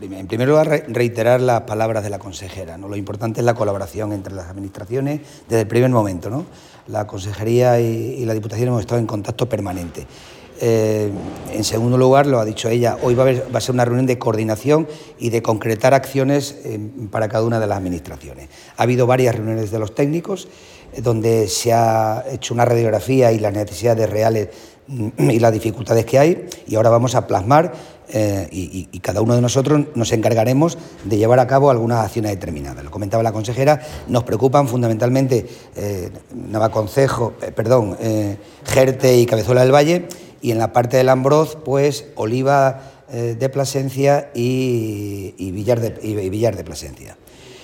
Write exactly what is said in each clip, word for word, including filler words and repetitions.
en primer lugar, reiterar las palabras de la consejera, ¿no? Lo importante es la colaboración entre las administraciones desde el primer momento, ¿no? La Consejería y, y la Diputación hemos estado en contacto permanente. Eh, en segundo lugar, lo ha dicho ella, hoy va a, haber, va a ser una reunión de coordinación y de concretar acciones eh, para cada una de las administraciones. Ha habido varias reuniones de los técnicos eh, donde se ha hecho una radiografía y las necesidades reales y las dificultades que hay, y ahora vamos a plasmar eh, y, y cada uno de nosotros nos encargaremos de llevar a cabo algunas acciones determinadas. Lo comentaba la consejera, nos preocupan fundamentalmente eh, Navaconcejo, eh, perdón, eh, Jerte y Cabezuela del Valle, y en la parte del Ambroz, pues Oliva eh, de Plasencia y, y, Villar de, y, y Villar de Plasencia.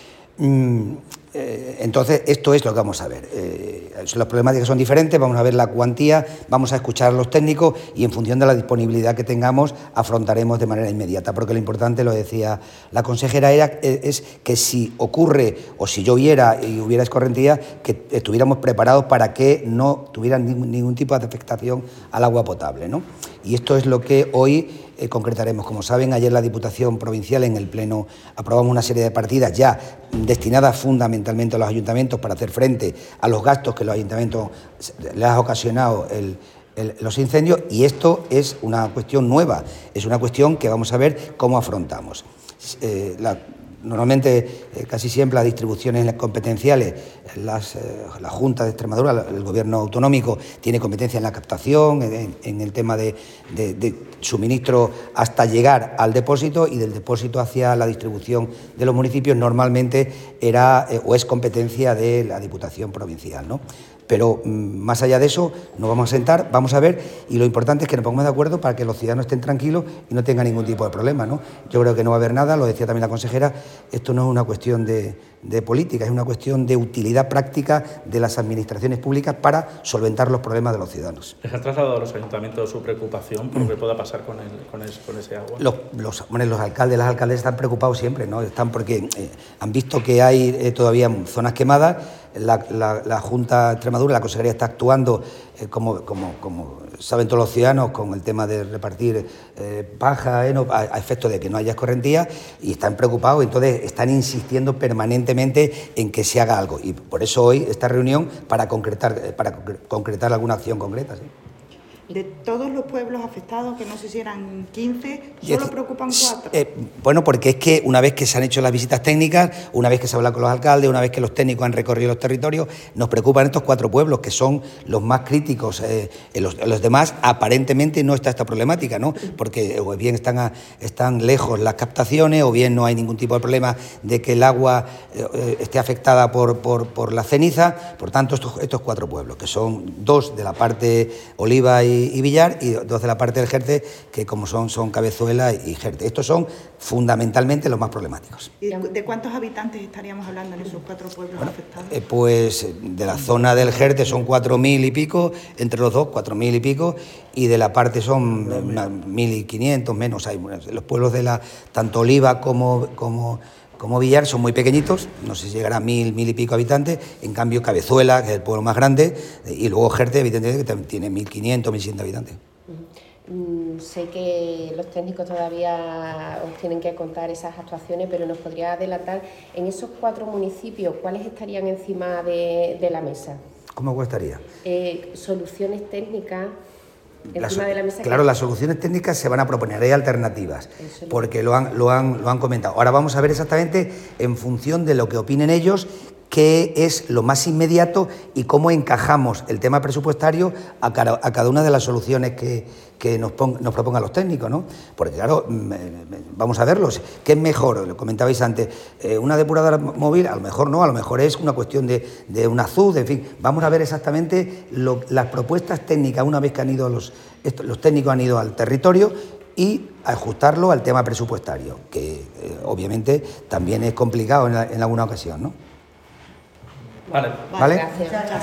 Mm, eh, entonces, esto es lo que vamos a ver. Eh, las problemáticas son diferentes, vamos a ver la cuantía, vamos a escuchar a los técnicos y en función de la disponibilidad que tengamos afrontaremos de manera inmediata, porque lo importante, lo decía la consejera, era, es que si ocurre o si lloviera y hubiera escorrentía, que estuviéramos preparados para que no tuvieran ningún, ningún tipo de afectación al agua potable, ¿no? Y esto es lo que hoy eh, concretaremos. Como saben, ayer la Diputación Provincial en el Pleno aprobamos una serie de partidas ya destinadas fundamentalmente a los ayuntamientos para hacer frente a los gastos que los ayuntamientos les ha ocasionado el, el, los incendios, y esto es una cuestión nueva, es una cuestión que vamos a ver cómo afrontamos. Eh, la, Normalmente, eh, casi siempre, las distribuciones competenciales, las, eh, la Junta de Extremadura, el Gobierno autonómico, tiene competencia en la captación, en, en el tema de, de, de suministro hasta llegar al depósito, y del depósito hacia la distribución de los municipios normalmente era eh, o es competencia de la Diputación Provincial, ¿no? Pero más allá de eso, nos vamos a sentar, vamos a ver, y lo importante es que nos pongamos de acuerdo para que los ciudadanos estén tranquilos y no tengan ningún tipo de problema, ¿no? Yo creo que no va a haber nada, lo decía también la consejera, esto no es una cuestión de, de política, es una cuestión de utilidad práctica de las administraciones públicas para solventar los problemas de los ciudadanos. ¿Les han trasladado a los ayuntamientos su preocupación por lo que pueda pasar con, el, con, el, con ese agua? Los, los, bueno, los alcaldes, las alcaldes están preocupados siempre, ¿no? Están porque eh, han visto que hay eh, todavía zonas quemadas. La, la, la Junta de Extremadura, la Consejería está actuando, eh, como, como, como saben todos los ciudadanos, con el tema de repartir eh, paja, heno, a, a efecto de que no haya escorrentía, y están preocupados, entonces están insistiendo permanentemente en que se haga algo. Y por eso hoy esta reunión para concretar, para concretar alguna acción concreta. ¿Sí? De todos los pueblos afectados, que no sé si eran quince, solo es, preocupan cuatro. Eh, bueno, porque es que una vez que se han hecho las visitas técnicas, una vez que se habla con los alcaldes, una vez que los técnicos han recorrido los territorios, nos preocupan estos cuatro pueblos, que son los más críticos. Eh, en, los, en los demás, aparentemente, no está esta problemática, ¿no? Porque o bien están, a, están lejos las captaciones, o bien no hay ningún tipo de problema de que el agua eh, esté afectada por, por, por la ceniza. Por tanto, estos, estos cuatro pueblos, que son dos de la parte Oliva y y Villar, y dos de la parte del Jerte, que como son, son Cabezuela y Jerte. Estos son fundamentalmente los más problemáticos. ¿Y de cuántos habitantes estaríamos hablando en esos cuatro pueblos bueno, afectados? Eh, pues de la zona del Jerte son cuatro mil y pico, entre los dos cuatro mil y pico, y de la parte son eh, mil y quinientos, menos hay. Los pueblos de la, tanto Oliva como... como Como Villar son muy pequeñitos, no sé si llegará a mil, mil y pico habitantes. En cambio, Cabezuela, que es el pueblo más grande, y luego Jerte, evidentemente, que tiene mil quinientos, mil seiscientos habitantes. Mm, sé que los técnicos todavía os tienen que contar esas actuaciones, pero nos podría adelantar, en esos cuatro municipios, ¿cuáles estarían encima de, de la mesa? ¿Cómo estaría? Eh, soluciones técnicas. La, de la mesa claro, que... las soluciones técnicas se van a proponer, hay alternativas, porque lo han, lo, han, lo han comentado. Ahora vamos a ver exactamente, en función de lo que opinen ellos, qué es lo más inmediato y cómo encajamos el tema presupuestario a cada, a cada una de las soluciones que, que nos, pon, nos propongan los técnicos, ¿no? Porque claro, vamos a verlos. ¿Qué es mejor? Lo comentabais antes, eh, una depuradora móvil, a lo mejor no, a lo mejor es una cuestión de, de una azud, en fin. Vamos a ver exactamente lo, las propuestas técnicas una vez que han ido los, esto, los técnicos han ido al territorio, y ajustarlo al tema presupuestario, que eh, obviamente también es complicado en, la, en alguna ocasión, ¿no? Vale. ¿Vale? Gracias.